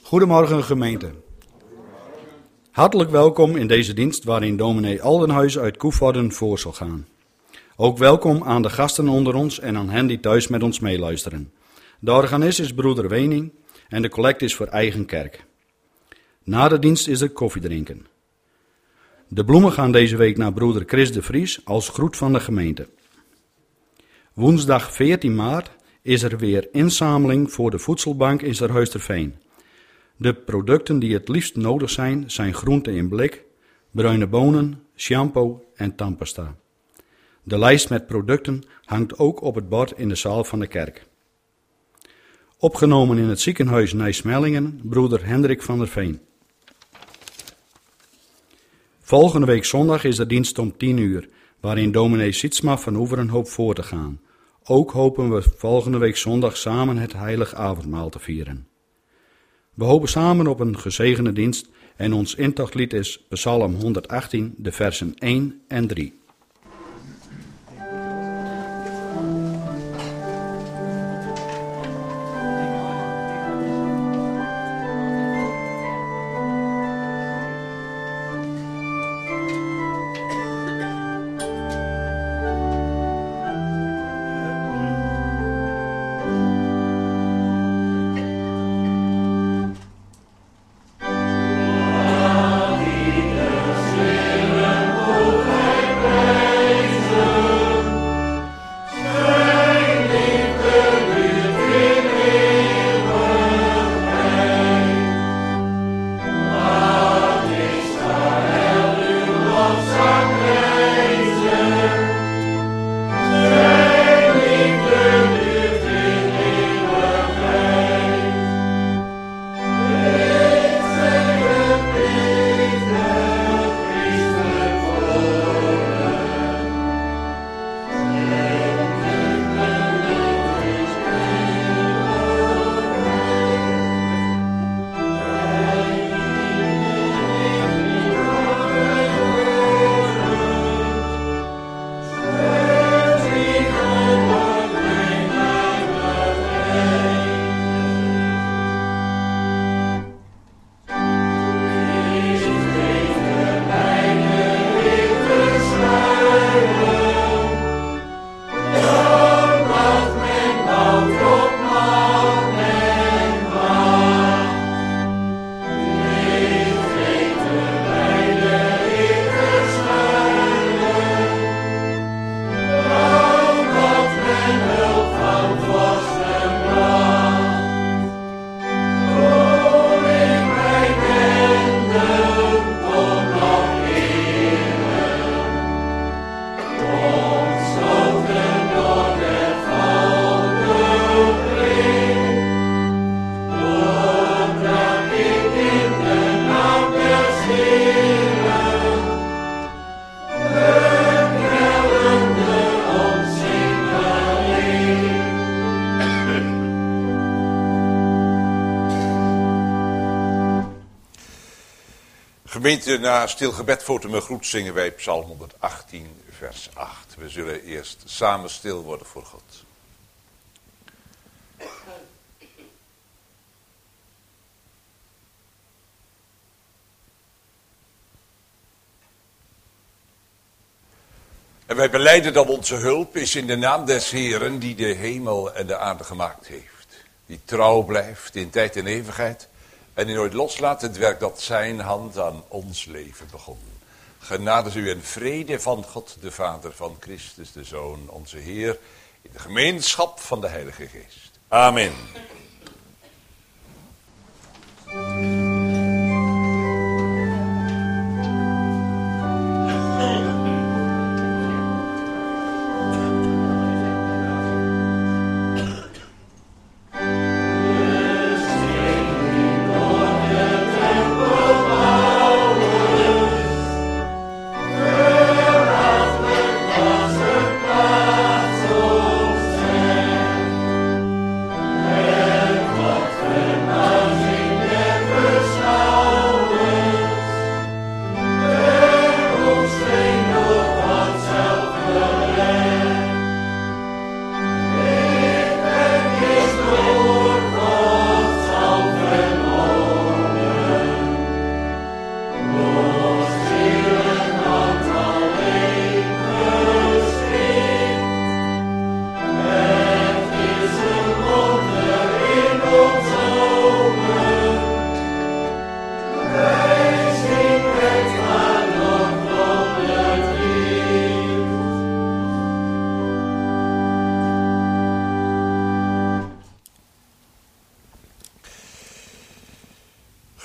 Goedemorgen gemeente. Hartelijk welkom in deze dienst waarin dominee Aldenhuis uit Koevorden voor zal gaan. Ook welkom aan de gasten onder ons en aan hen die thuis met ons meeluisteren. De organist is broeder Wening en de collect is voor eigen kerk. Na de dienst is er koffie drinken. De bloemen gaan deze week naar broeder Chris de Vries als groet van de gemeente. Woensdag 14 maart is er weer inzameling voor de voedselbank in Serhuisterveen. De producten die het liefst nodig zijn groenten in blik, bruine bonen, shampoo en tandpasta. De lijst met producten hangt ook op het bord in de zaal van de kerk. Opgenomen in het ziekenhuis Nijsmellingen, broeder Hendrik van der Veen. Volgende week zondag is de dienst om 10 uur, waarin dominee Sietsma van Oeveren hoopt voor te gaan. Ook hopen we volgende week zondag samen het heilig avondmaal te vieren. We hopen samen op een gezegende dienst en ons intochtlied is Psalm 118, de versen 1 en 3. Gemeente, na stil gebed voor de groet zingen wij Psalm 118, vers 8. We zullen eerst samen stil worden voor God. En wij belijden dat onze hulp is in de naam des Heeren die de hemel en de aarde gemaakt heeft. Die trouw blijft in tijd en eeuwigheid. En die nooit loslaat het werk dat zijn hand aan ons leven begon. Genade u en vrede van God de Vader, van Christus de Zoon, onze Heer, in de gemeenschap van de Heilige Geest. Amen. Amen.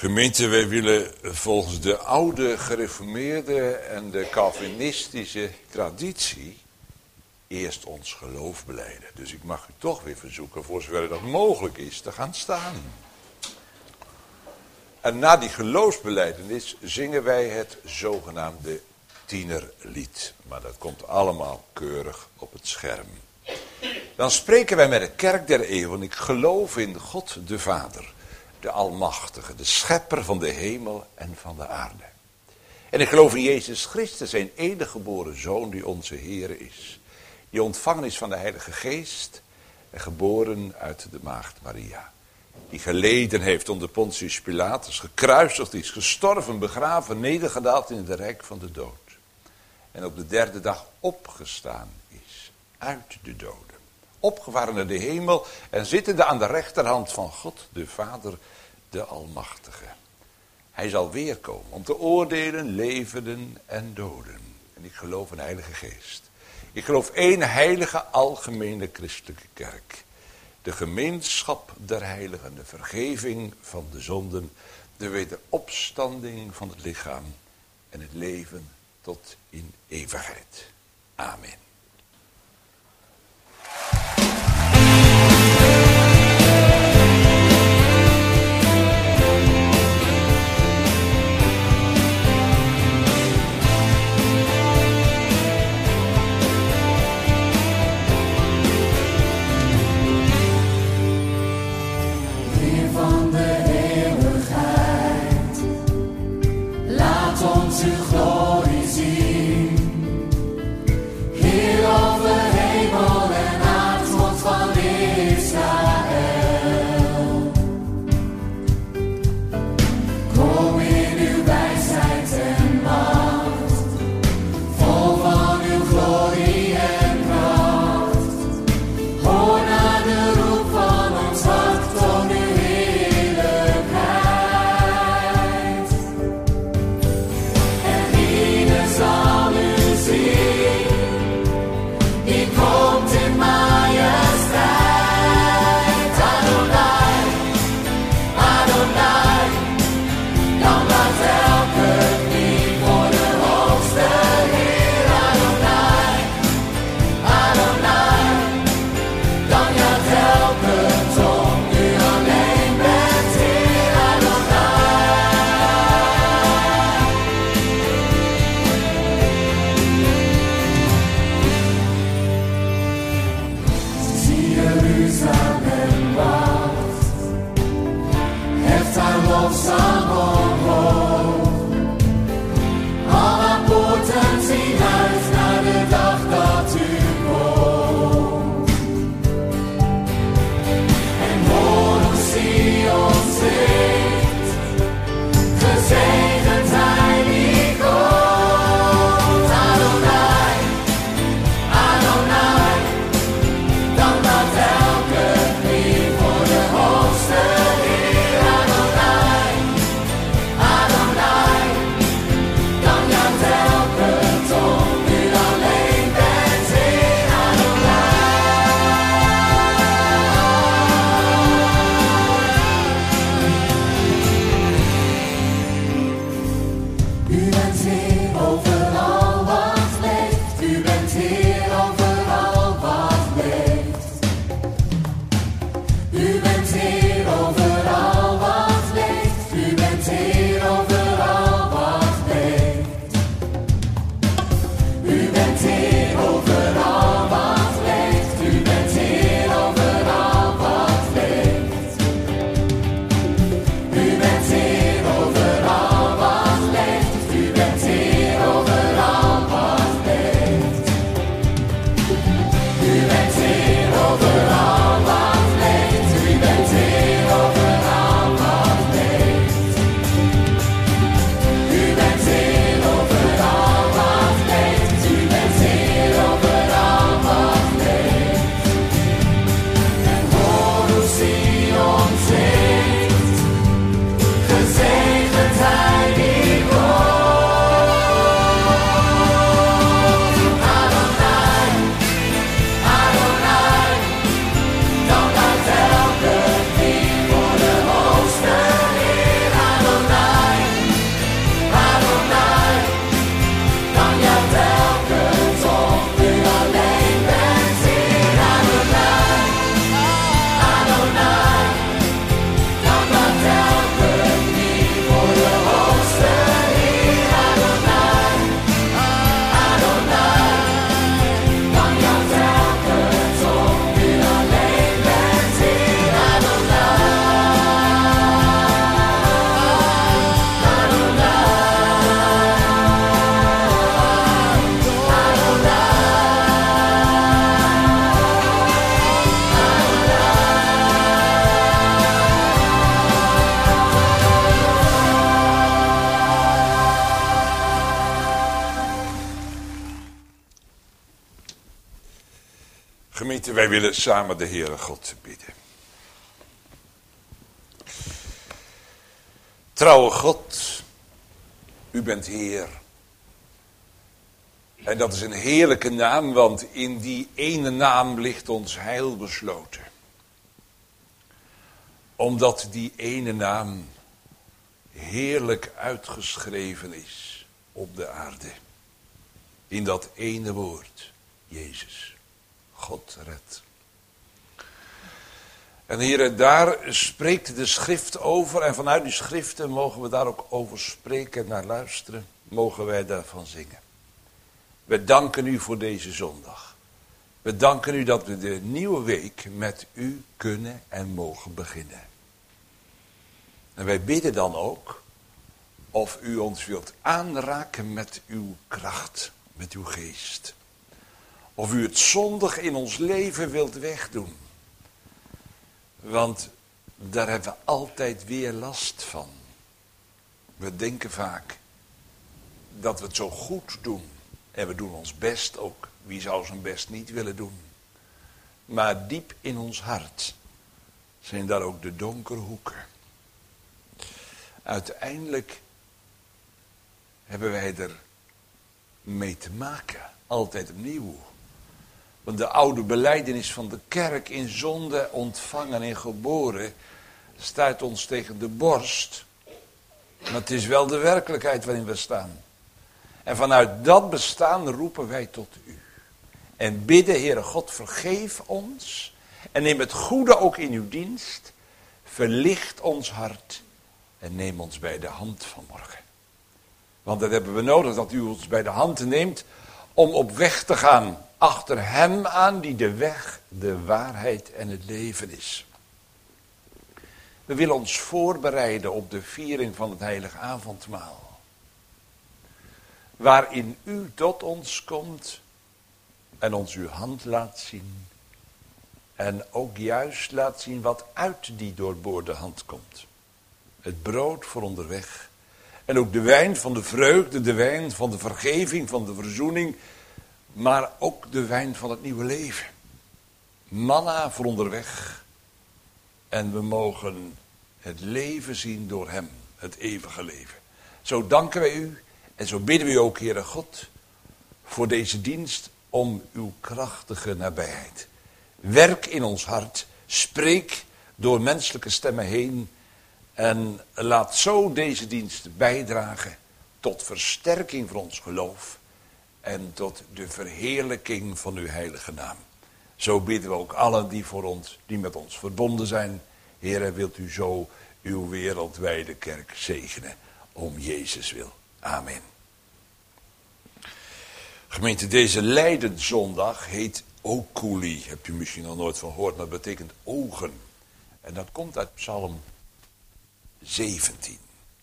Gemeente, wij willen volgens de oude gereformeerde en de Calvinistische traditie eerst ons geloof belijden. Dus ik mag u toch weer verzoeken, voor zover dat mogelijk is, te gaan staan. En na die geloofsbelijdenis zingen wij het zogenaamde tienerlied. Maar dat komt allemaal keurig op het scherm. Dan spreken wij met de kerk der eeuwen. Ik geloof in God de Vader, de Almachtige, de Schepper van de hemel en van de aarde. En ik geloof in Jezus Christus, zijn enige geboren Zoon, die onze Heer is. Die ontvangen is van de Heilige Geest en geboren uit de maagd Maria. Die geleden heeft onder Pontius Pilatus, gekruisigd is, gestorven, begraven, nedergedaald in het rijk van de dood. En op de derde dag opgestaan is uit de doden. Opgevaren naar de hemel en zittende aan de rechterhand van God de Vader, de Almachtige. Hij zal weerkomen om te oordelen levenden en doden. En ik geloof in de Heilige Geest. Ik geloof één heilige algemene christelijke kerk. De gemeenschap der heiligen, de vergeving van de zonden, de wederopstanding van het lichaam en het leven tot in eeuwigheid. Amen. Heer Gemeente, wij willen samen de Heere God bidden. Trouwe God, u bent Heer. En dat is een heerlijke naam, want in die ene naam ligt ons heil besloten. Omdat die ene naam heerlijk uitgeschreven is op de aarde. In dat ene woord, Jezus, God redt. En Heere, daar spreekt de schrift over en vanuit die schriften mogen we daar ook over spreken en naar luisteren. Mogen wij daarvan zingen. We danken u voor deze zondag. We danken u dat we de nieuwe week met u kunnen en mogen beginnen. En wij bidden dan ook of u ons wilt aanraken met uw kracht, met uw geest. Of u het zondig in ons leven wilt wegdoen. Want daar hebben we altijd weer last van. We denken vaak dat we het zo goed doen. En we doen ons best ook. Wie zou zijn best niet willen doen? Maar diep in ons hart zijn daar ook de donkere hoeken. Uiteindelijk hebben wij er mee te maken. Altijd opnieuw. Want de oude belijdenis van de kerk in zonde ontvangen en geboren stuit ons tegen de borst. Maar het is wel de werkelijkheid waarin we staan. En vanuit dat bestaan roepen wij tot u. En bidden, Heere God, vergeef ons. En neem het goede ook in uw dienst. Verlicht ons hart. En neem ons bij de hand vanmorgen. Want dat hebben we nodig, dat u ons bij de hand neemt om op weg te gaan. Achter hem aan die de weg, de waarheid en het leven is. We willen ons voorbereiden op de viering van het heilige avondmaal. Waarin u tot ons komt en ons uw hand laat zien. En ook juist laat zien wat uit die doorboorde hand komt. Het brood voor onderweg. En ook de wijn van de vreugde, de wijn van de vergeving, van de verzoening. Maar ook de wijn van het nieuwe leven. Manna voor onderweg. En we mogen het leven zien door hem, het eeuwige leven. Zo danken wij u en zo bidden we u ook, Heere God, voor deze dienst om uw krachtige nabijheid. Werk in ons hart, spreek door menselijke stemmen heen en laat zo deze dienst bijdragen tot versterking van ons geloof en tot de verheerlijking van uw heilige naam. Zo bidden we ook allen die met ons verbonden zijn. Heere, wilt u zo uw wereldwijde kerk zegenen om Jezus wil. Amen. Gemeente, deze Lijdenszondag heet Oculi. Heb je misschien nog nooit van gehoord, maar dat betekent ogen. En dat komt uit Psalm 17.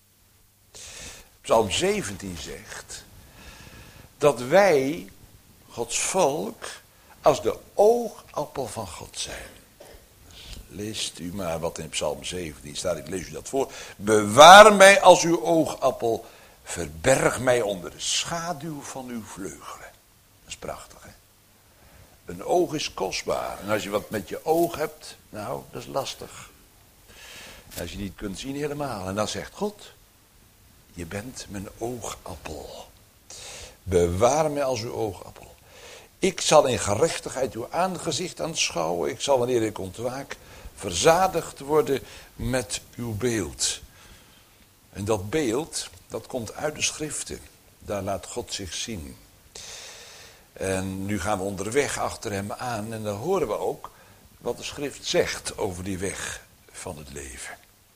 Psalm 17 zegt dat wij, Gods volk, als de oogappel van God zijn. Dus leest u maar wat in Psalm 17 staat, ik lees u dat voor. Bewaar mij als uw oogappel, verberg mij onder de schaduw van uw vleugelen. Dat is prachtig, hè? Een oog is kostbaar. En als je wat met je oog hebt, nou, dat is lastig. Als je niet kunt zien helemaal. En dan zegt God, je bent mijn oogappel. Bewaar mij als uw oogappel. Ik zal in gerechtigheid uw aangezicht aanschouwen. Ik zal, wanneer ik ontwaak, verzadigd worden met uw beeld. En dat beeld, dat komt uit de schriften. Daar laat God zich zien. En nu gaan we onderweg achter hem aan. En dan horen we ook wat de schrift zegt over die weg van het leven.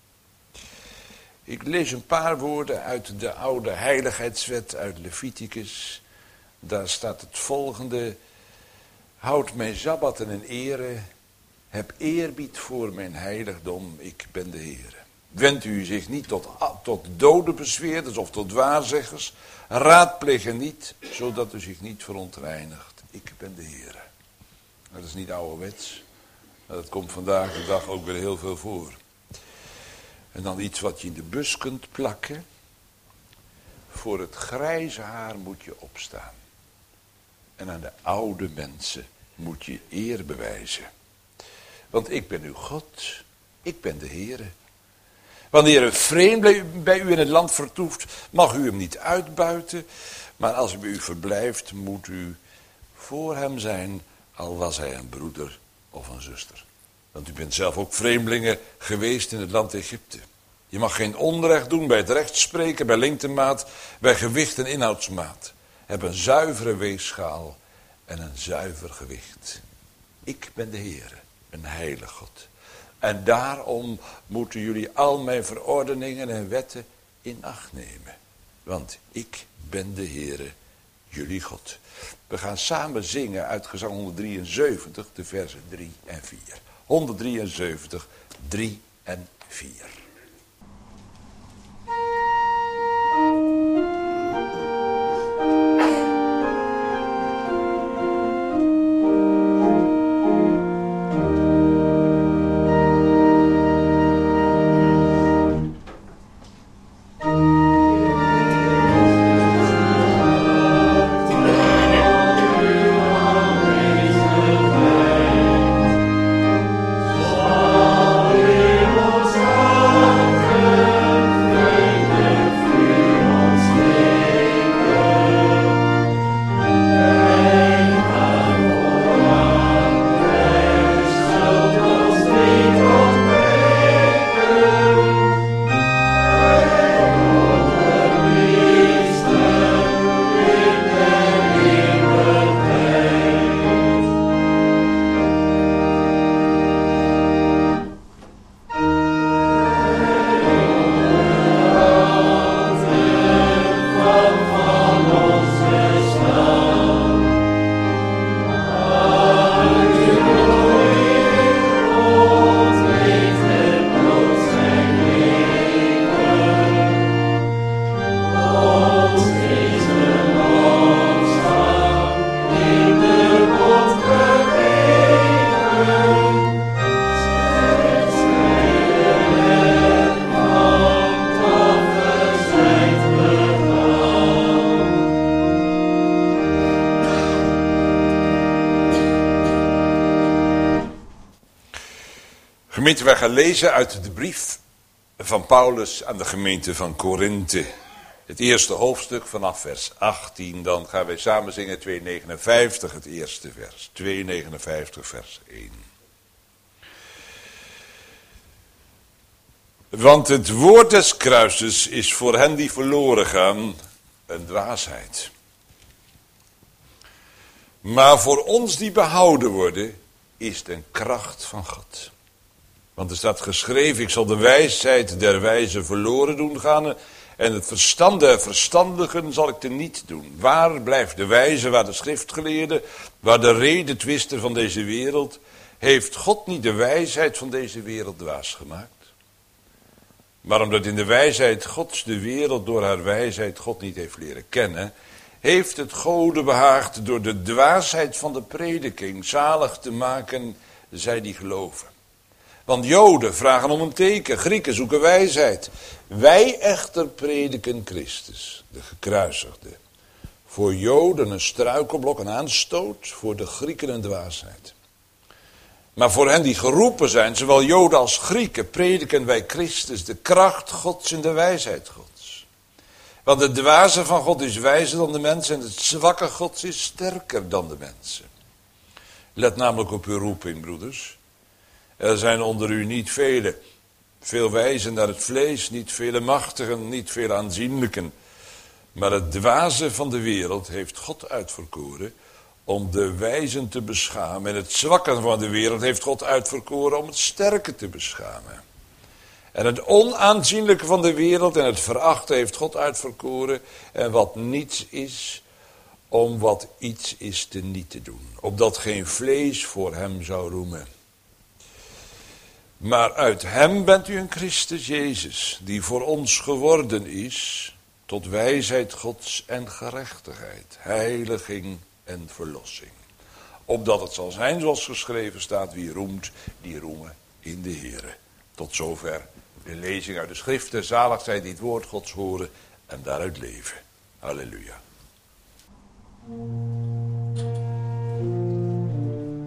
Ik lees een paar woorden uit de oude heiligheidswet uit Leviticus. Daar staat het volgende. Houd mijn sabbatten in ere. Heb eerbied voor mijn heiligdom. Ik ben de Heer. Wendt u zich niet tot dodenbezweerders of tot waarzeggers. Raadpleeg hen niet, zodat u zich niet verontreinigt. Ik ben de Heer. Dat is niet ouderwets. Maar dat komt vandaag de dag ook weer heel veel voor. En dan iets wat je in de bus kunt plakken. Voor het grijze haar moet je opstaan. En aan de oude mensen moet je eer bewijzen. Want ik ben uw God, ik ben de Heere. Wanneer een vreemde bij u in het land vertoeft, mag u hem niet uitbuiten. Maar als hij bij u verblijft, moet u voor hem zijn, al was hij een broeder of een zuster. Want u bent zelf ook vreemdelingen geweest in het land Egypte. Je mag geen onrecht doen bij het rechtspreken, bij lengtemaat, bij gewicht en inhoudsmaat. Heb een zuivere weegschaal en een zuiver gewicht. Ik ben de Heere, een heilig God. En daarom moeten jullie al mijn verordeningen en wetten in acht nemen. Want ik ben de Heere, jullie God. We gaan samen zingen uit Gezang 173, de versen 3 en 4. 173, 3 en 4. Gemeente, wij gaan lezen uit de brief van Paulus aan de gemeente van Korinthe. Het eerste hoofdstuk vanaf vers 18. Dan gaan wij samen zingen 259, het eerste vers. 259 vers 1. Want het woord des kruises is voor hen die verloren gaan een dwaasheid. Maar voor ons die behouden worden is het een kracht van God. Want er staat geschreven, ik zal de wijsheid der wijzen verloren doen gaan en het verstand der verstandigen zal ik teniet doen. Waar blijft de wijze, waar de schriftgeleerde, waar de redetwister van deze wereld? Heeft God niet de wijsheid van deze wereld dwaas gemaakt? Maar omdat in de wijsheid Gods de wereld door haar wijsheid God niet heeft leren kennen, heeft het Gode behaagd door de dwaasheid van de prediking zalig te maken zij die geloven. Want Joden vragen om een teken, Grieken zoeken wijsheid. Wij echter prediken Christus, de gekruisigde. Voor Joden een struikelblok, een aanstoot, voor de Grieken een dwaasheid. Maar voor hen die geroepen zijn, zowel Joden als Grieken, prediken wij Christus, de kracht Gods en de wijsheid Gods. Want het dwaze van God is wijzer dan de mensen en het zwakke Gods is sterker dan de mensen. Let namelijk op uw roeping, broeders. Er zijn onder u niet veel wijzen naar het vlees, niet vele machtigen, niet veel aanzienlijken. Maar het dwaze van de wereld heeft God uitverkoren om de wijzen te beschamen. En het zwakke van de wereld heeft God uitverkoren om het sterke te beschamen. En het onaanzienlijke van de wereld en het verachte heeft God uitverkoren. En wat niets is, om wat iets is te niet te doen. Opdat geen vlees voor hem zou roemen. Maar uit hem bent u in Christus Jezus, die voor ons geworden is, tot wijsheid Gods en gerechtigheid, heiliging en verlossing. Opdat het zal zijn zoals geschreven staat, wie roemt, die roemen in de Here. Tot zover de lezing uit de schriften. Zalig zij die het woord Gods horen en daaruit leven. Halleluja.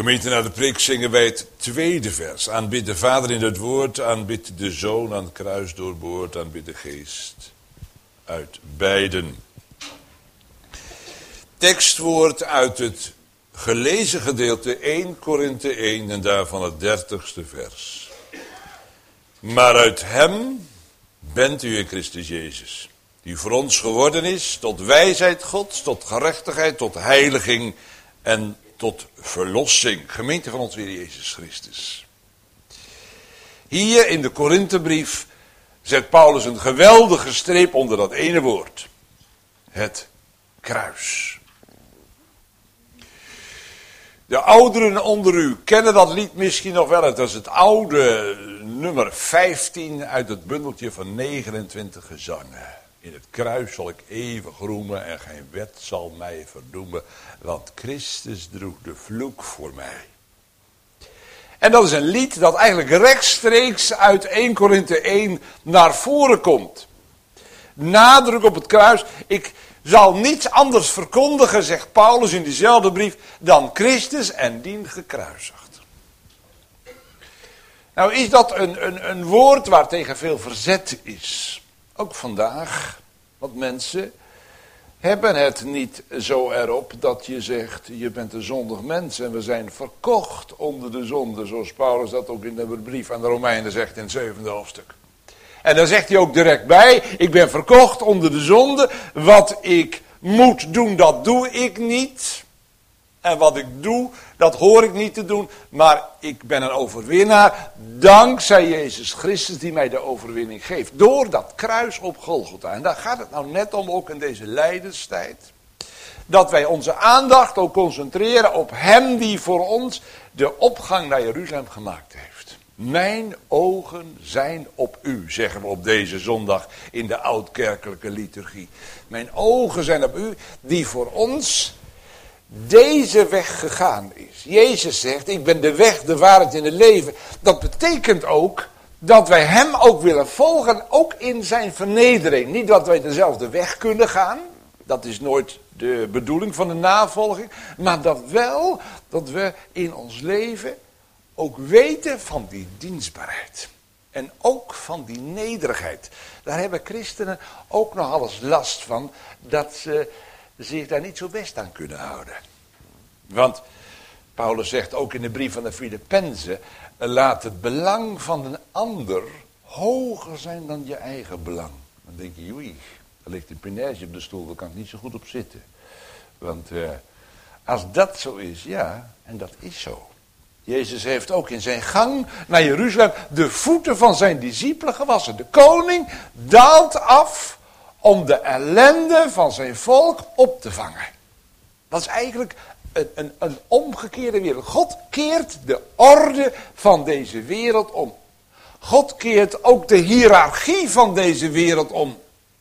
Gemeente, naar de preek zingen wij het tweede vers. Aanbid de Vader in het woord, aanbid de Zoon aan het kruis doorboord, aanbid de Geest uit beiden. Tekstwoord uit het gelezen gedeelte 1 Korinthe 1 en daarvan het 30ste vers. Maar uit hem bent u in Christus Jezus, die voor ons geworden is tot wijsheid Gods, tot gerechtigheid, tot heiliging en tot verlossing. Gemeente van ons Heer Jezus Christus. Hier in de Korinthebrief zet Paulus een geweldige streep onder dat ene woord. Het kruis. De ouderen onder u kennen dat lied misschien nog wel. Het is het oude nummer 15 uit het bundeltje van 29 gezangen. In het kruis zal ik eeuwig roemen en geen wet zal mij verdoemen, want Christus droeg de vloek voor mij. En dat is een lied dat eigenlijk rechtstreeks uit 1 Korinthe 1 naar voren komt. Nadruk op het kruis. Ik zal niets anders verkondigen, zegt Paulus in diezelfde brief, dan Christus en dien gekruisigd. Nou is dat een woord waar tegen veel verzet is. Ook vandaag, want mensen hebben het niet zo erop dat je zegt, je bent een zondig mens en we zijn verkocht onder de zonde, zoals Paulus dat ook in de brief aan de Romeinen zegt in het 7e hoofdstuk. En dan zegt hij ook direct bij, ik ben verkocht onder de zonde, wat ik moet doen, dat doe ik niet. En wat ik doe, dat hoor ik niet te doen, maar ik ben een overwinnaar, dankzij Jezus Christus die mij de overwinning geeft. Door dat kruis op Golgotha. En daar gaat het nou net om, ook in deze lijdenstijd. Dat wij onze aandacht ook concentreren op hem die voor ons de opgang naar Jeruzalem gemaakt heeft. Mijn ogen zijn op u, zeggen we op deze zondag in de oudkerkelijke liturgie. Mijn ogen zijn op u, die voor ons deze weg gegaan is. Jezus zegt, ik ben de weg, de waarheid en het leven. Dat betekent ook dat wij hem ook willen volgen, ook in zijn vernedering. Niet dat wij dezelfde weg kunnen gaan, dat is nooit de bedoeling van de navolging. Maar dat wel, dat we in ons leven ook weten van die dienstbaarheid. En ook van die nederigheid. Daar hebben christenen ook nog alles last van, dat ze zich daar niet zo best aan kunnen houden. Want Paulus zegt ook in de brief van de Filippenzen, laat het belang van een ander hoger zijn dan je eigen belang. Dan denk je, oei, er ligt een penage op de stoel, daar kan ik niet zo goed op zitten. Want als dat zo is, ja, en dat is zo. Jezus heeft ook in zijn gang naar Jeruzalem de voeten van zijn discipelen gewassen. De koning daalt af om de ellende van zijn volk op te vangen. Dat is eigenlijk een omgekeerde wereld. God keert de orde van deze wereld om. God keert ook de hiërarchie van deze wereld om.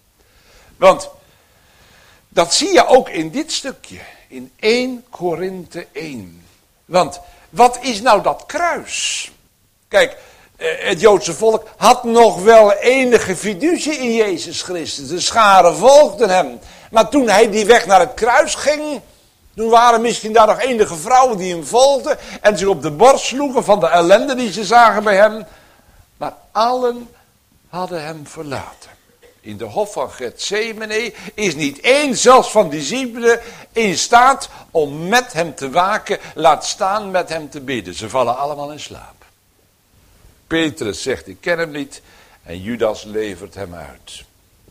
Want dat zie je ook in dit stukje. In 1 Korinthe 1. Want wat is nou dat kruis? Kijk, het Joodse volk had nog wel enige fiducie in Jezus Christus. De scharen volgden hem. Maar toen hij die weg naar het kruis ging, toen waren misschien daar nog enige vrouwen die hem volgden en zich op de borst sloegen van de ellende die ze zagen bij hem. Maar allen hadden hem verlaten. In de hof van Getsemane is niet één, zelfs van discipelen, in staat om met hem te waken, laat staan met hem te bidden. Ze vallen allemaal in slaap. Petrus zegt, ik ken hem niet, en Judas levert hem uit.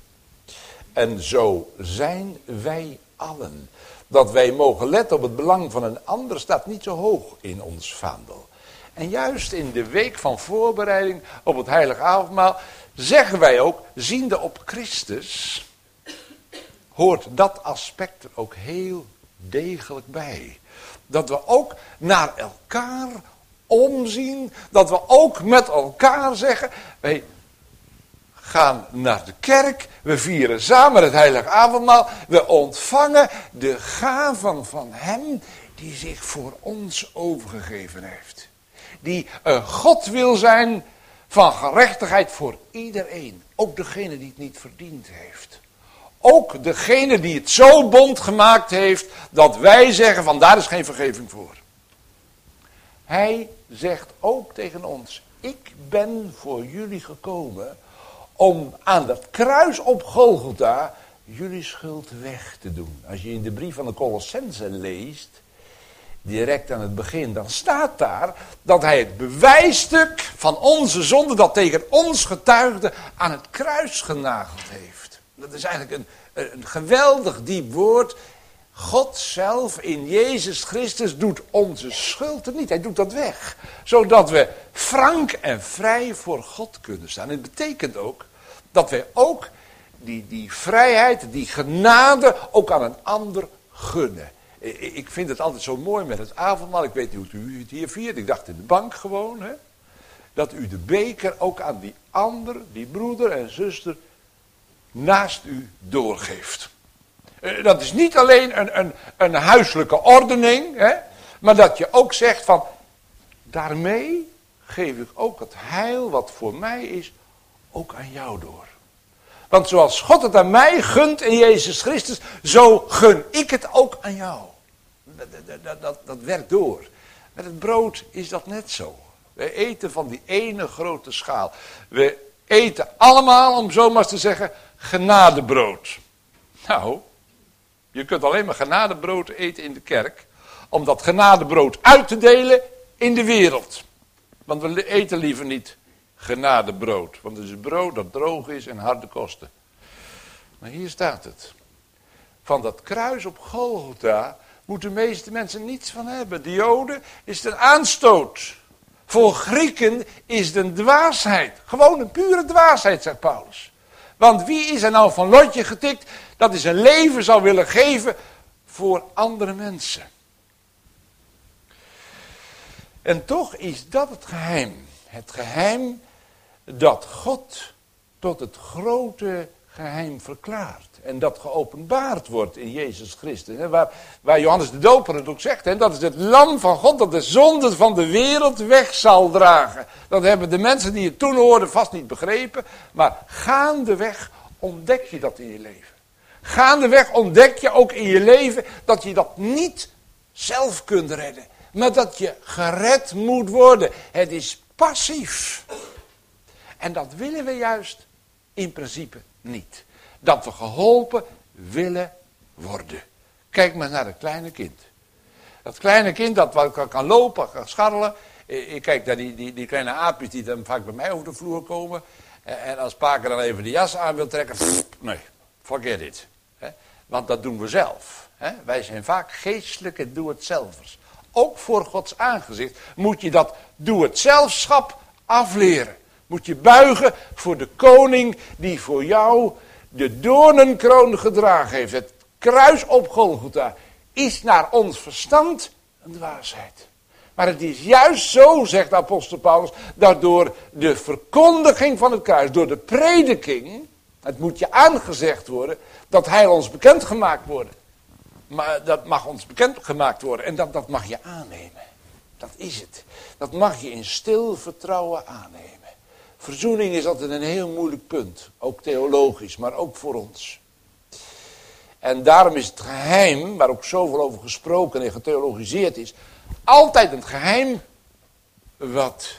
En zo zijn wij allen. Dat wij mogen letten op het belang van een ander staat niet zo hoog in ons vaandel. En juist in de week van voorbereiding op het heilige avondmaal zeggen wij ook, ziende op Christus, hoort dat aspect er ook heel degelijk bij. Dat we ook naar elkaar omzien, dat we ook met elkaar zeggen, wij gaan naar de kerk, we vieren samen het heilige avondmaal, we ontvangen de gaven van hem die zich voor ons overgegeven heeft. Die een God wil zijn van gerechtigheid voor iedereen. Ook degene die het niet verdiend heeft. Ook degene die het zo bond gemaakt heeft dat wij zeggen van daar is geen vergeving voor. Hij zegt ook tegen ons, ik ben voor jullie gekomen om aan dat kruis op Golgotha jullie schuld weg te doen. Als je in de brief van de Colossenzen leest, direct aan het begin, dan staat daar dat hij het bewijsstuk van onze zonde dat tegen ons getuigde aan het kruis genageld heeft. Dat is eigenlijk een geweldig diep woord. God zelf in Jezus Christus doet onze schuld er niet. Hij doet dat weg. Zodat we frank en vrij voor God kunnen staan. Het betekent ook dat wij ook die vrijheid, die genade ook aan een ander gunnen. Ik vind het altijd zo mooi met het avondmaal. Ik weet niet hoe u het hier viert. Ik dacht in de bank gewoon. Hè, dat u de beker ook aan die ander, die broeder en zuster, naast u doorgeeft. Dat is niet alleen een huiselijke ordening. Hè, maar dat je ook zegt van, daarmee geef ik ook het heil wat voor mij is, ook aan jou door. Want zoals God het aan mij gunt in Jezus Christus, zo gun ik het ook aan jou. Dat werkt door. Met het brood is dat net zo. We eten van die ene grote schaal. We eten allemaal, om zo maar te zeggen, genadebrood. Nou, je kunt alleen maar genadebrood eten in de kerk, om dat genadebrood uit te delen in de wereld. Want we eten liever niet genadebrood, want het is brood dat droog is en harde kosten. Maar hier staat het. Van dat kruis op Golgotha moeten de meeste mensen niets van hebben. De Joden is het een aanstoot. Voor Grieken is het een dwaasheid. Gewoon een pure dwaasheid, zegt Paulus. Want wie is er nou van lotje getikt dat hij zijn leven zou willen geven voor andere mensen? En toch is dat het geheim. Het geheim dat God tot het grote geheim verklaart. En dat geopenbaard wordt in Jezus Christus. Waar Johannes de Doper het ook zegt. Dat is het lam van God dat de zonde van de wereld weg zal dragen. Dat hebben de mensen die het toen hoorden vast niet begrepen. Maar gaandeweg ontdek je dat in je leven. Gaandeweg ontdek je ook in je leven dat je dat niet zelf kunt redden. Maar dat je gered moet worden. Het is passief. En dat willen we juist in principe niet. Dat we geholpen willen worden. Kijk maar naar het kleine kind. Dat kleine kind dat kan lopen, kan scharrelen. Ik kijk naar die kleine aapjes die dan vaak bij mij over de vloer komen. En als Paker dan even de jas aan wil trekken. Nee, forget it. Want dat doen we zelf. Wij zijn vaak geestelijke doe-het-zelvers. Ook voor Gods aangezicht moet je dat doe-het-zelfschap afleren. Moet je buigen voor de koning die voor jou de doornenkroon gedragen heeft. Het kruis op Golgotha is naar ons verstand een dwaasheid. Maar het is juist zo, zegt de apostel Paulus, dat door de verkondiging van het kruis, door de prediking, het moet je aangezegd worden, dat heil ons bekendgemaakt wordt. Maar dat mag ons bekendgemaakt worden en dat mag je aannemen. Dat is het. Dat mag je in stil vertrouwen aannemen. Verzoening is altijd een heel moeilijk punt. Ook theologisch, maar ook voor ons. En daarom is het geheim, waar ook zoveel over gesproken en getheologiseerd is, altijd een geheim wat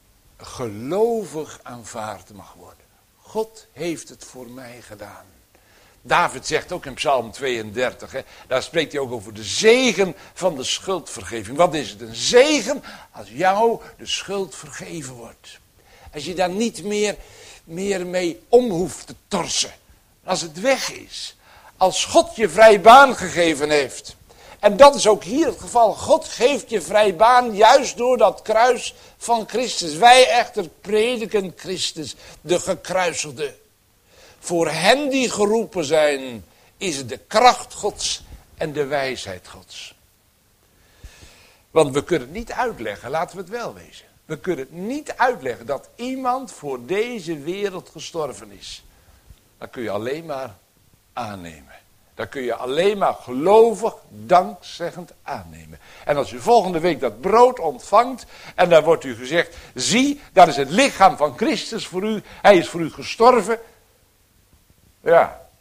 gelovig aanvaard mag worden. God heeft het voor mij gedaan. David zegt ook in Psalm 32, daar spreekt hij ook over de zegen van de schuldvergeving. Wat is het? Een zegen als jou de schuld vergeven wordt. Als je daar niet meer mee om hoeft te torsen. Als het weg is. Als God je vrij baan gegeven heeft. En dat is ook hier het geval. God geeft je vrij baan juist door dat kruis van Christus. Wij echter prediken Christus, de gekruisigde. Voor hen die geroepen zijn, is het de kracht Gods en de wijsheid Gods. Want we kunnen het niet uitleggen, laten we het wel wezen. We kunnen het niet uitleggen dat iemand voor deze wereld gestorven is. Dat kun je alleen maar aannemen. Dat kun je alleen maar gelovig, dankzeggend aannemen. En als u volgende week dat brood ontvangt en dan wordt u gezegd, zie, dat is het lichaam van Christus voor u. Hij is voor u gestorven. Ja,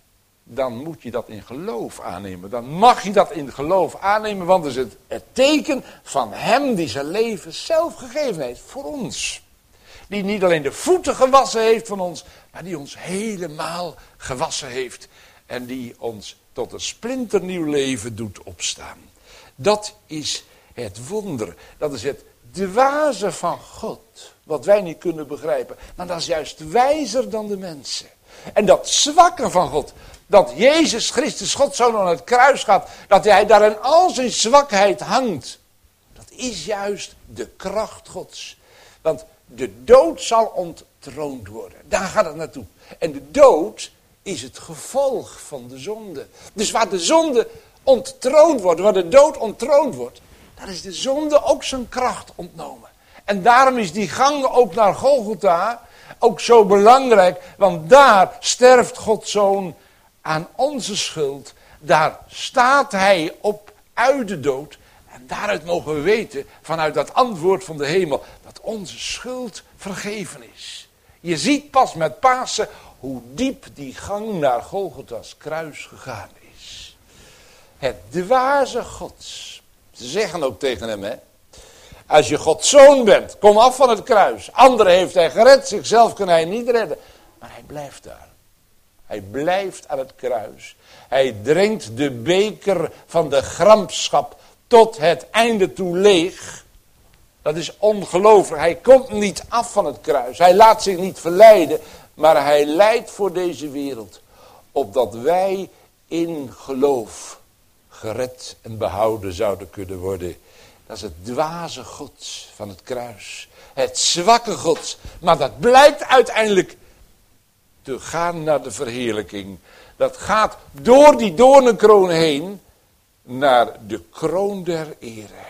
dan moet je dat in geloof aannemen. Dan mag je dat in geloof aannemen, want het is het teken van hem die zijn leven zelf gegeven heeft voor ons. Die niet alleen de voeten gewassen heeft van ons, maar die ons helemaal gewassen heeft. En die ons tot een splinternieuw leven doet opstaan. Dat is het wonder. Dat is het dwaze van God. Wat wij niet kunnen begrijpen. Maar dat is juist wijzer dan de mensen. En dat zwakke van God. Dat Jezus Christus, Godszoon, aan het kruis gaat. Dat hij daar in al zijn zwakheid hangt. Dat is juist de kracht Gods. Want de dood zal onttroond worden. Daar gaat het naartoe. En de dood is het gevolg van de zonde. Dus waar de zonde onttroond wordt, waar de dood onttroond wordt, daar is de zonde ook zijn kracht ontnomen. En daarom is die gang ook naar Golgotha ook zo belangrijk, want daar sterft Gods Zoon aan onze schuld. Daar staat hij op uit de dood. En daaruit mogen we weten, vanuit dat antwoord van de hemel, dat onze schuld vergeven is. Je ziet pas met Pasen hoe diep die gang naar Golgotha's kruis gegaan is. Het dwaze Gods. Ze zeggen ook tegen hem, hè. Als je Gods zoon bent, kom af van het kruis. Anderen heeft hij gered, zichzelf kan hij niet redden. Maar hij blijft daar. Hij blijft aan het kruis. Hij drinkt de beker van de gramschap tot het einde toe leeg. Dat is ongelooflijk. Hij komt niet af van het kruis. Hij laat zich niet verleiden. Maar hij lijdt voor deze wereld. Opdat wij in geloof gered en behouden zouden kunnen worden. Dat is het dwaze Gods van het kruis. Het zwakke Gods. Maar dat blijkt uiteindelijk te gaan naar de verheerlijking. Dat gaat door die doornenkroon heen naar de kroon der ere.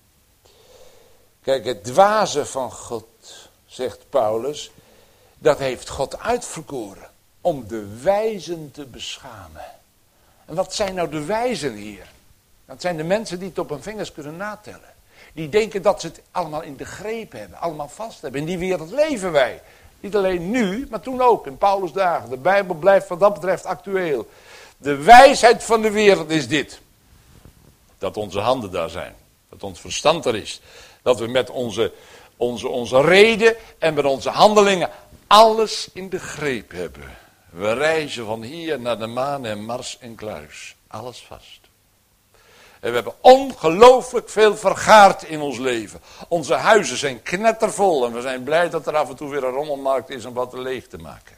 Kijk, het dwaze van God, zegt Paulus, dat heeft God uitverkoren om de wijzen te beschamen. En wat zijn nou de wijzen hier? Dat zijn de mensen die het op hun vingers kunnen natellen. Die denken dat ze het allemaal in de greep hebben, allemaal vast hebben. In die wereld leven wij. Niet alleen nu, maar toen ook, in Paulus' dagen. De Bijbel blijft wat dat betreft actueel. De wijsheid van de wereld is dit. Dat onze handen daar zijn. Dat ons verstand er is. Dat we met onze reden en met onze handelingen alles in de greep hebben. We reizen van hier naar de maan en Mars en Kluis. Alles vast. En we hebben ongelooflijk veel vergaard in ons leven. Onze huizen zijn knettervol en we zijn blij dat er af en toe weer een rommelmarkt is om wat leeg te maken.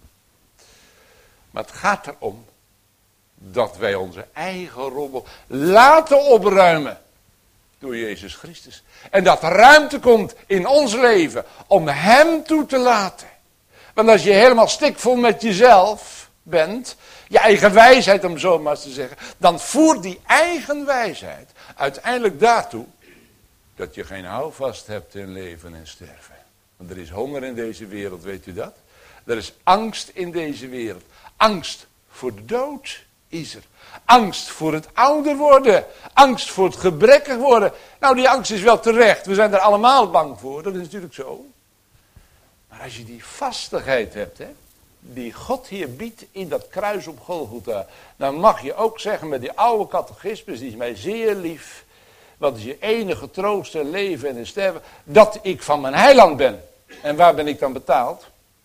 Maar het gaat erom dat wij onze eigen rommel laten opruimen door Jezus Christus. En dat er ruimte komt in ons leven om hem toe te laten. Want als je helemaal stikvol met jezelf bent, je eigen wijsheid om zo maar te zeggen, dan voert die eigen wijsheid uiteindelijk daartoe dat je geen houvast hebt in leven en sterven. Want er is honger in deze wereld, weet u dat? Er is angst in deze wereld. Angst voor de dood is er. Angst voor het ouder worden. Angst voor het gebrekkig worden. Nou, die angst is wel terecht. We zijn er allemaal bang voor. Dat is natuurlijk zo. Maar als je die vastigheid hebt, hè, die God hier biedt in dat kruis op Golgotha, dan mag je ook zeggen met die oude catechismus, die is mij zeer lief. Wat is je enige troost in leven en in sterven? Dat ik van mijn heiland ben. En waar ben ik dan betaald?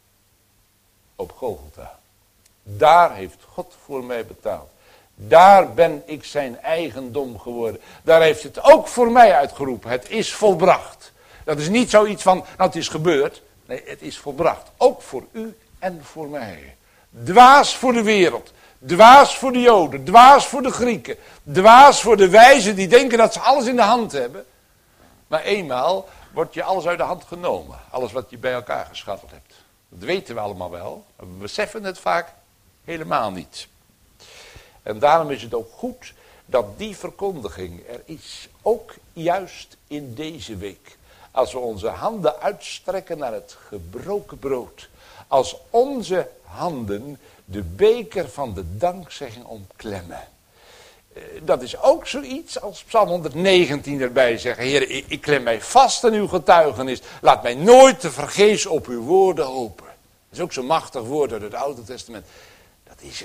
Op Golgotha. Daar heeft God voor mij betaald. Daar ben ik zijn eigendom geworden. Daar heeft het ook voor mij uitgeroepen. Het is volbracht. Dat is niet zoiets van, nou het is gebeurd. Nee, het is volbracht. Ook voor u en voor mij. Dwaas voor de wereld. Dwaas voor de Joden. Dwaas voor de Grieken. Dwaas voor de wijzen die denken dat ze alles in de hand hebben. Maar eenmaal wordt je alles uit de hand genomen. Alles wat je bij elkaar geschatteld hebt. Dat weten we allemaal wel. Maar we beseffen het vaak helemaal niet. En daarom is het ook goed dat die verkondiging er is. Ook juist in deze week. Als we onze handen uitstrekken naar het gebroken brood. Als onze handen de beker van de dankzegging omklemmen. Dat is ook zoiets als Psalm 119 erbij zeggen. Heer, ik klem mij vast aan uw getuigenis. Laat mij nooit te vergeefs op uw woorden hopen. Dat is ook zo'n machtig woord uit het Oude Testament. Dat is het.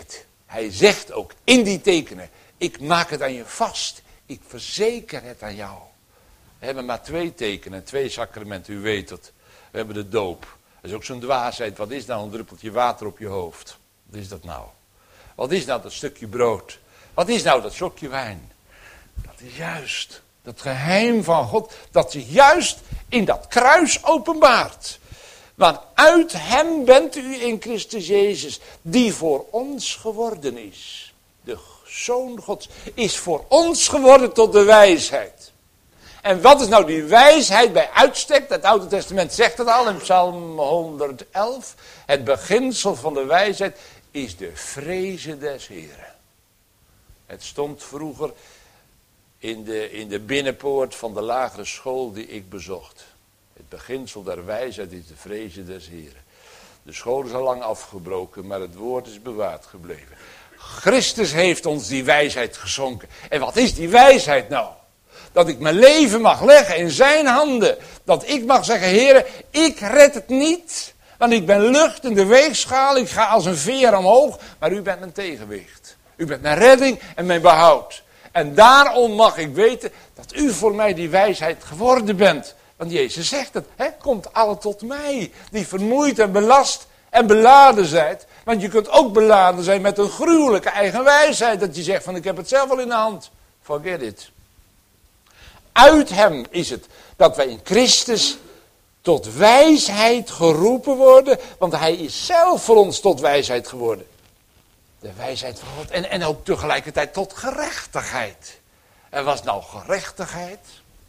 Hij zegt ook in die tekenen, ik maak het aan je vast. Ik verzeker het aan jou. We hebben maar 2 tekenen, 2 sacramenten, u weet het. We hebben de doop. Dat is ook zo'n dwaasheid. Wat is nou een druppeltje water op je hoofd? Wat is dat nou? Wat is nou dat stukje brood? Wat is nou dat slokje wijn? Dat is juist dat geheim van God, dat zich juist in dat kruis openbaart. Want uit hem bent u in Christus Jezus, die voor ons geworden is. De Zoon Gods is voor ons geworden tot de wijsheid. En wat is nou die wijsheid bij uitstek? Het Oude Testament zegt het al in Psalm 111. Het beginsel van de wijsheid is de vreze des Heren. Het stond vroeger in de binnenpoort van de lagere school die ik bezocht. Het beginsel der wijsheid is de vreze des Heren. De school is al lang afgebroken, maar het woord is bewaard gebleven. Christus heeft ons die wijsheid geschonken. En wat is die wijsheid nou? Dat ik mijn leven mag leggen in zijn handen. Dat ik mag zeggen, Heere, ik red het niet. Want ik ben lucht in de weegschaal, ik ga als een veer omhoog. Maar u bent mijn tegenwicht. U bent mijn redding en mijn behoud. En daarom mag ik weten dat u voor mij die wijsheid geworden bent. Want Jezus zegt het, komt alle tot mij, die vermoeid en belast en beladen zijt. Want je kunt ook beladen zijn met een gruwelijke eigen wijsheid. Dat je zegt van ik heb het zelf al in de hand. Forget it. Uit hem is het dat wij in Christus tot wijsheid geroepen worden. Want hij is zelf voor ons tot wijsheid geworden. De wijsheid van God. En ook tegelijkertijd tot gerechtigheid. En wat is nou gerechtigheid?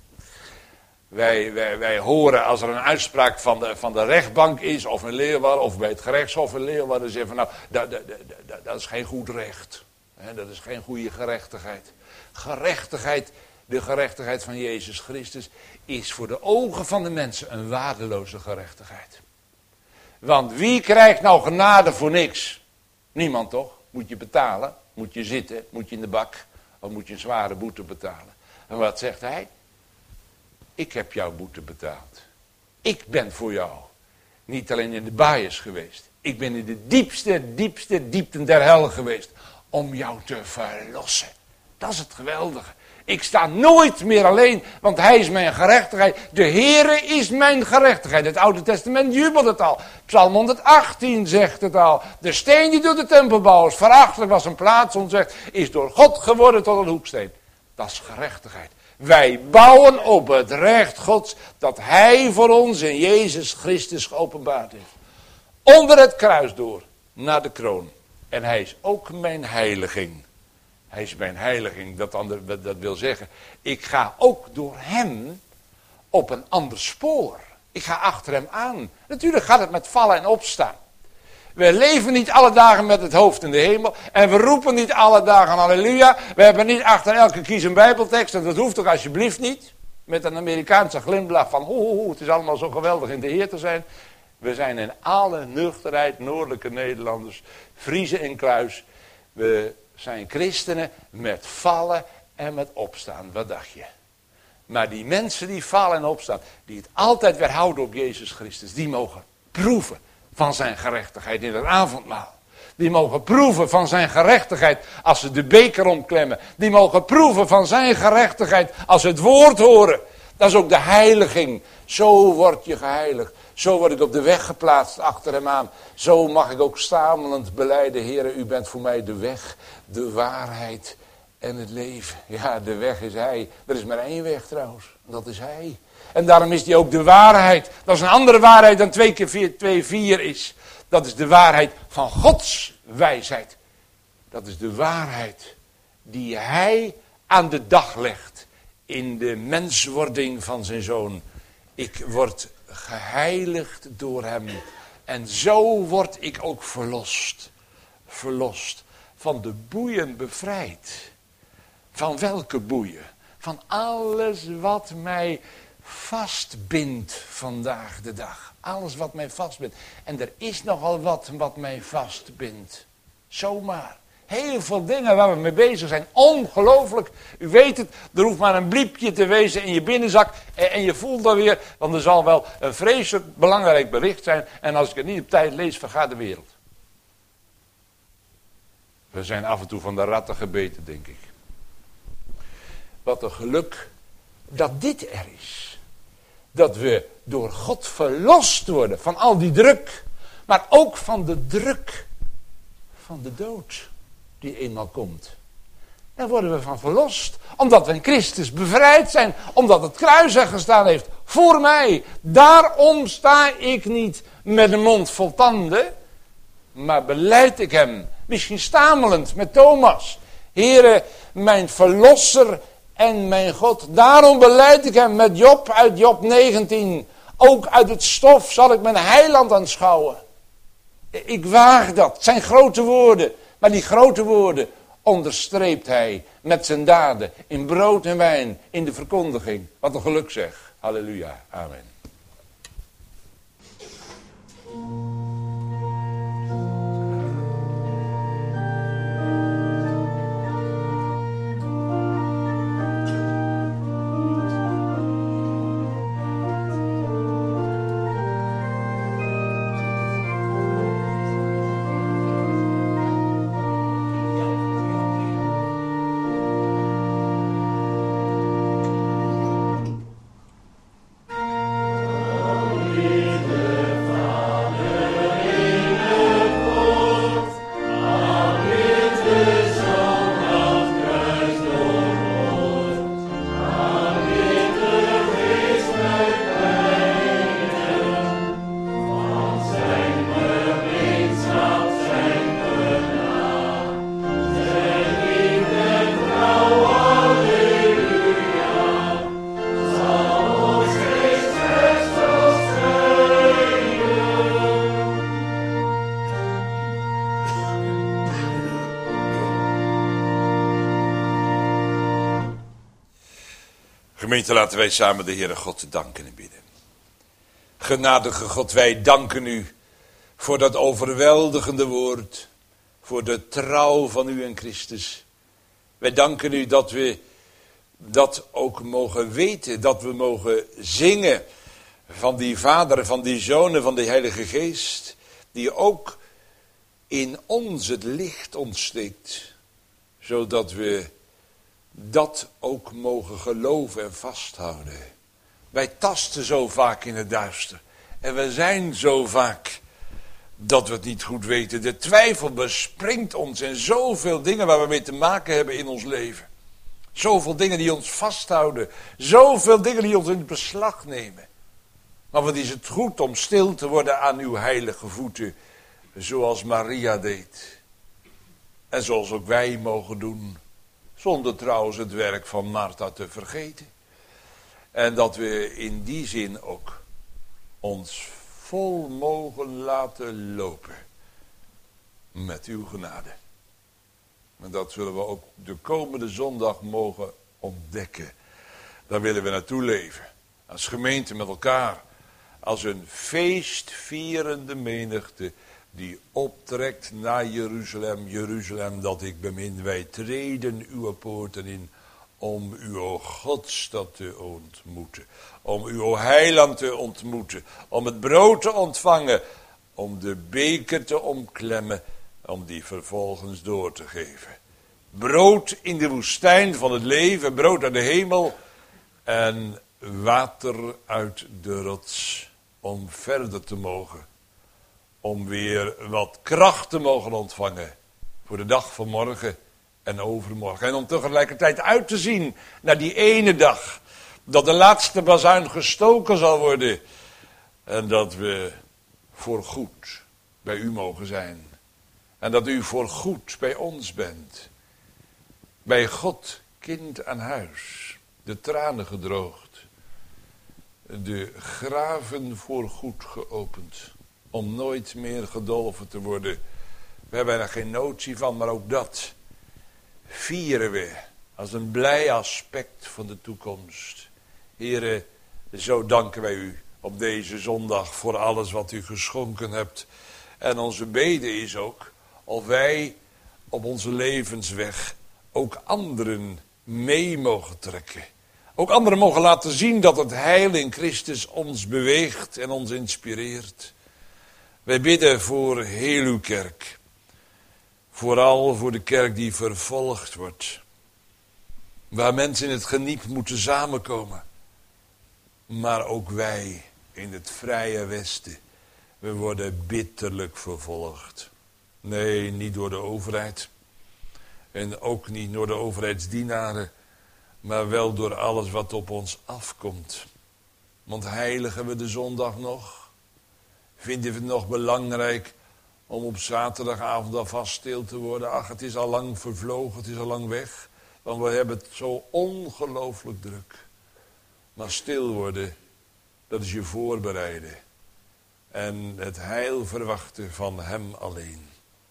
Wij horen als er een uitspraak van de rechtbank is, of in Leeuwarden, of bij het gerechtshof in Leeuwarden, zeggen van nou, dat is geen goed recht. Dat is geen goede gerechtigheid. Gerechtigheid, de gerechtigheid van Jezus Christus, is voor de ogen van de mensen een waardeloze gerechtigheid. Want wie krijgt nou genade voor niks? Niemand toch? Moet je betalen? Moet je zitten? Moet je in de bak? Of moet je een zware boete betalen? En wat zegt hij? Ik heb jouw boete betaald. Ik ben voor jou niet alleen in de baaiers geweest. Ik ben in de diepste diepten der hel geweest. Om jou te verlossen. Dat is het geweldige. Ik sta nooit meer alleen, want hij is mijn gerechtigheid. De Heere is mijn gerechtigheid. Het Oude Testament jubelt het al. Psalm 118 zegt het al. De steen die door de tempelbouwers verachtelijk was een plaats ontzegd, is door God geworden tot een hoeksteen. Dat is gerechtigheid. Wij bouwen op het recht Gods dat hij voor ons in Jezus Christus geopenbaard heeft. Onder het kruis door, naar de kroon. En hij is ook mijn heiliging. Hij is mijn heiliging, dat wil zeggen, ik ga ook door hem op een ander spoor. Ik ga achter hem aan. Natuurlijk gaat het met vallen en opstaan. We leven niet alle dagen met het hoofd in de hemel. En we roepen niet alle dagen halleluja. We hebben niet achter elke kies een bijbeltekst. En dat hoeft toch alsjeblieft niet. Met een Amerikaanse glimlach van het is allemaal zo geweldig in de Heer te zijn. We zijn in alle nuchterheid noordelijke Nederlanders. Vriezen in kluis. We zijn christenen met vallen en met opstaan. Wat dacht je? Maar die mensen die vallen en opstaan. Die het altijd weer houden op Jezus Christus. Die mogen proeven van zijn gerechtigheid in het avondmaal. Die mogen proeven van zijn gerechtigheid als ze de beker omklemmen. Die mogen proeven van zijn gerechtigheid als ze het woord horen. Dat is ook de heiliging. Zo word je geheiligd. Zo word ik op de weg geplaatst achter hem aan. Zo mag ik ook stamelend belijden. Heere, u bent voor mij de weg, de waarheid en het leven. Ja, de weg is hij. Er is maar één weg trouwens. Dat is hij. En daarom is die ook de waarheid. Dat is een andere waarheid dan 2 keer 2 4 is. Dat is de waarheid van Gods wijsheid. Dat is de waarheid die hij aan de dag legt. In de menswording van zijn zoon. Ik word geheiligd door hem. En zo word ik ook verlost. Verlost. Van de boeien bevrijd. Van welke boeien? Van alles wat mij vastbindt vandaag de dag. Alles wat mij vastbindt. En er is nogal wat mij vastbindt. Zomaar. Heel veel dingen waar we mee bezig zijn. Ongelooflijk. U weet het, er hoeft maar een bliepje te wezen in je binnenzak. En je voelt dat weer. Want er zal wel een vreselijk belangrijk bericht zijn. En als ik het niet op tijd lees, vergaat de wereld. We zijn af en toe van de ratten gebeten, denk ik. Wat een geluk dat dit er is. Dat we door God verlost worden van al die druk. Maar ook van de druk van de dood die eenmaal komt. Daar worden we van verlost. Omdat we in Christus bevrijd zijn. Omdat het kruis er gestaan heeft voor mij. Daarom sta ik niet met een mond vol tanden. Maar belijd ik hem. Misschien stamelend met Thomas. Heere, mijn verlosser en mijn God. Daarom belijd ik hem met Job uit Job 19. Ook uit het stof zal ik mijn heiland aanschouwen. Ik waag dat. Het zijn grote woorden. Maar die grote woorden onderstreept hij met zijn daden. In brood en wijn. In de verkondiging. Wat een geluk zeg. Halleluja. Amen. Gemeente, laten wij samen de Heere God danken en bidden. Genadige God, wij danken u voor dat overweldigende woord. Voor de trouw van u en Christus. Wij danken u dat we dat ook mogen weten. Dat we mogen zingen van die Vader, van die Zoon en van de Heilige Geest. Die ook in ons het licht ontsteekt. Zodat we dat ook mogen geloven en vasthouden. Wij tasten zo vaak in het duister. En we zijn zo vaak dat we het niet goed weten. De twijfel bespringt ons en zoveel dingen waar we mee te maken hebben in ons leven. Zoveel dingen die ons vasthouden. Zoveel dingen die ons in beslag nemen. Maar wat is het goed om stil te worden aan uw heilige voeten. Zoals Maria deed. En zoals ook wij mogen doen. Zonder trouwens het werk van Martha te vergeten. En dat we in die zin ook ons vol mogen laten lopen. Met uw genade. En dat zullen we ook de komende zondag mogen ontdekken. Daar willen we naartoe leven. Als gemeente met elkaar. Als een feestvierende menigte. Die optrekt naar Jeruzalem. Jeruzalem dat ik bemin. Wij treden uw poorten in. Om uw Godstad te ontmoeten. Om uw heiland te ontmoeten. Om het brood te ontvangen. Om de beker te omklemmen. Om die vervolgens door te geven. Brood in de woestijn van het leven. Brood uit de hemel. En water uit de rots. Om verder te mogen. Om weer wat kracht te mogen ontvangen. Voor de dag van morgen en overmorgen. En om tegelijkertijd uit te zien naar die ene dag. Dat de laatste bazuin gestoken zal worden. En dat we voorgoed bij u mogen zijn. En dat u voorgoed bij ons bent. Bij God, kind aan huis. De tranen gedroogd. De graven voorgoed geopend. Om nooit meer gedolven te worden. We hebben er geen notie van, maar ook dat vieren we als een blij aspect van de toekomst. Here, zo danken wij u op deze zondag voor alles wat u geschonken hebt. En onze bede is ook of wij op onze levensweg ook anderen mee mogen trekken. Ook anderen mogen laten zien dat het heil in Christus ons beweegt en ons inspireert. Wij bidden voor heel uw kerk. Vooral voor de kerk die vervolgd wordt. Waar mensen in het geniep moeten samenkomen. Maar ook wij in het vrije Westen. We worden bitterlijk vervolgd. Nee, niet door de overheid. En ook niet door de overheidsdienaren. Maar wel door alles wat op ons afkomt. Want heiligen we de zondag nog? Vinden we het nog belangrijk om op zaterdagavond alvast stil te worden? Ach, het is al lang vervlogen, het is al lang weg. Want we hebben het zo ongelooflijk druk. Maar stil worden, dat is je voorbereiden. En het heil verwachten van hem alleen.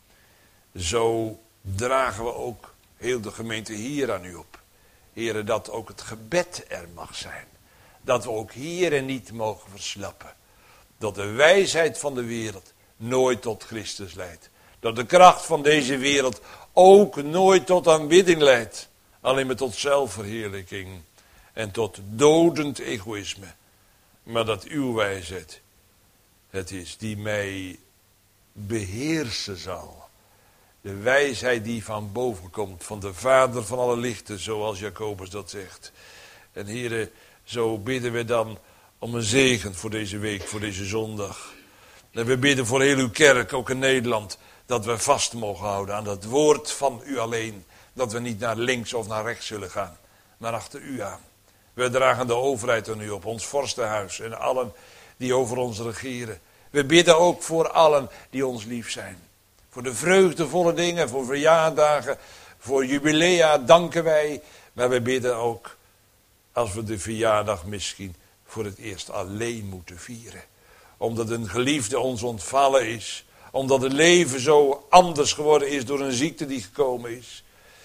Zo dragen we ook heel de gemeente hier aan u op. Heren, dat ook het gebed er mag zijn. Dat we ook hierin niet mogen verslappen. Dat de wijsheid van de wereld nooit tot Christus leidt. Dat de kracht van deze wereld ook nooit tot aanbidding leidt. Alleen maar tot zelfverheerlijking. En tot dodend egoïsme. Maar dat uw wijsheid het is die mij beheersen zal. De wijsheid die van boven komt. Van de Vader van alle lichten, zoals Jacobus dat zegt. En heren, zo bidden we dan om een zegen voor deze week, voor deze zondag. En we bidden voor heel uw kerk, ook in Nederland, dat we vast mogen houden aan dat woord van u alleen. Dat we niet naar links of naar rechts zullen gaan, maar achter u aan. We dragen de overheid aan u op, ons vorstenhuis en allen die over ons regeren. We bidden ook voor allen die ons lief zijn. Voor de vreugdevolle dingen, voor verjaardagen, voor jubilea danken wij. Maar we bidden ook, als we de verjaardag misschien voor het eerst alleen moeten vieren. Omdat een geliefde ons ontvallen is. Omdat het leven zo anders geworden is door een ziekte die gekomen is.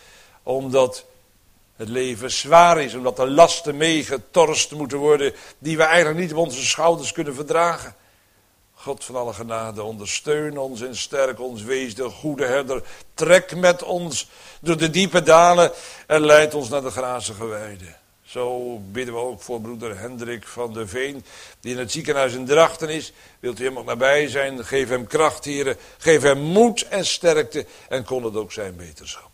Omdat het leven zwaar is, omdat de lasten meegetorst moeten worden die we eigenlijk niet op onze schouders kunnen verdragen. God van alle genade, ondersteun ons en sterk ons, wees de goede herder. Trek met ons door de diepe dalen en leid ons naar de grazige weide. Zo bidden we ook voor broeder Hendrik van de Veen, die in het ziekenhuis in Drachten is. Wilt u hem ook nabij zijn? Geef hem kracht, heren. Geef hem moed en sterkte en kon het ook zijn beterschap.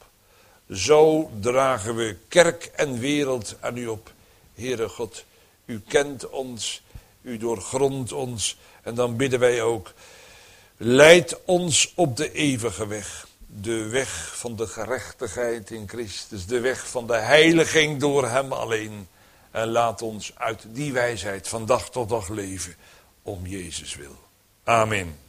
Zo dragen we kerk en wereld aan u op. Heere God, u kent ons, u doorgrondt ons. En dan bidden wij ook, leid ons op de eeuwige weg. De weg van de gerechtigheid in Christus. De weg van de heiliging door hem alleen. En laat ons uit die wijsheid van dag tot dag leven. Om Jezus wil. Amen.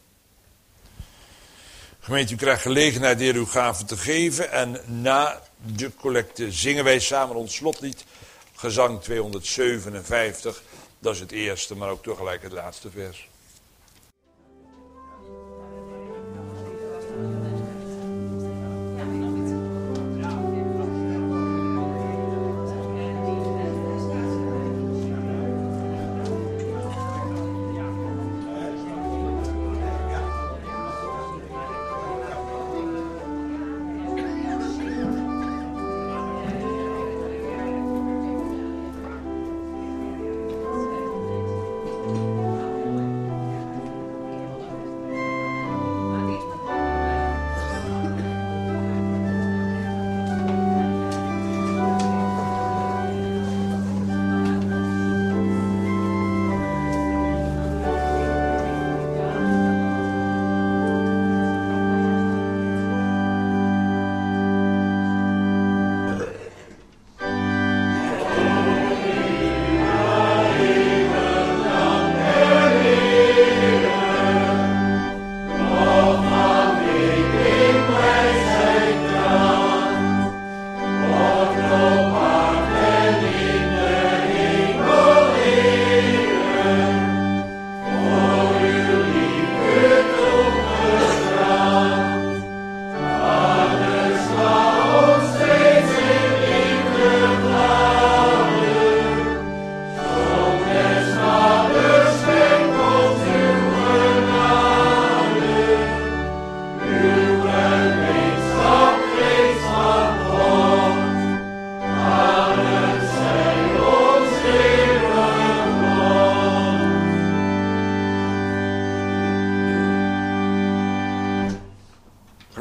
Gemeente, u krijgt gelegenheid de Heer uw gaven te geven. En na de collecte zingen wij samen ons slotlied. Gezang 257. Dat is het eerste, maar ook tegelijk het laatste vers.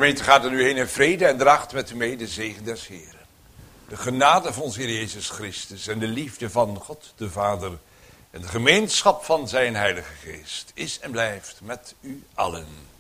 gemeente gaat er nu heen in vrede en draagt met u mee de zegen des Heeren. De genade van onze Heer Jezus Christus en de liefde van God de Vader en de gemeenschap van zijn Heilige Geest is en blijft met u allen.